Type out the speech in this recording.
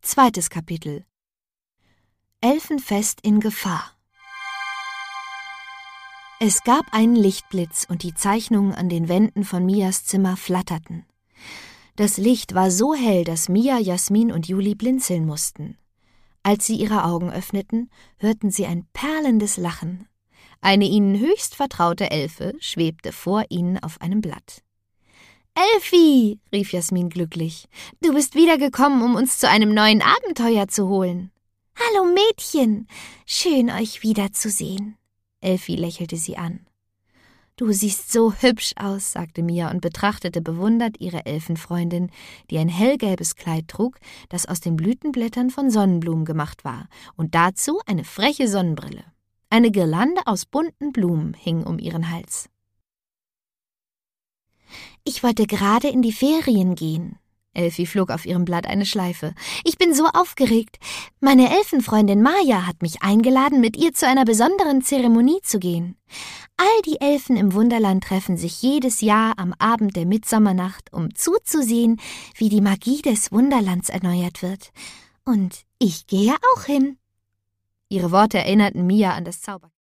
Zweites Kapitel. Elfenfest in Gefahr. Es gab einen Lichtblitz und die Zeichnungen an den Wänden von Mias Zimmer flatterten. Das Licht war so hell, dass Mia, Jasmin und Juli blinzeln mussten. Als sie ihre Augen öffneten, hörten sie ein perlendes Lachen. Eine ihnen höchst vertraute Elfe schwebte vor ihnen auf einem Blatt. »Elfi«, rief Jasmin glücklich, »du bist wiedergekommen, um uns zu einem neuen Abenteuer zu holen.« »Hallo Mädchen, schön euch wiederzusehen.« Elfi lächelte sie an. »Du siehst so hübsch aus«, sagte Mia und betrachtete bewundert ihre Elfenfreundin, die ein hellgelbes Kleid trug, das aus den Blütenblättern von Sonnenblumen gemacht war, und dazu eine freche Sonnenbrille. Eine Girlande aus bunten Blumen hing um ihren Hals. »Ich wollte gerade in die Ferien gehen.« Elfi flog auf ihrem Blatt eine Schleife. »Ich bin so aufgeregt. Meine Elfenfreundin Maja hat mich eingeladen, mit ihr zu einer besonderen Zeremonie zu gehen. All die Elfen im Wunderland treffen sich jedes Jahr am Abend der Mitsommernacht, um zuzusehen, wie die Magie des Wunderlands erneuert wird. Und ich gehe auch hin.« Ihre Worte erinnerten Mia an das Zauber.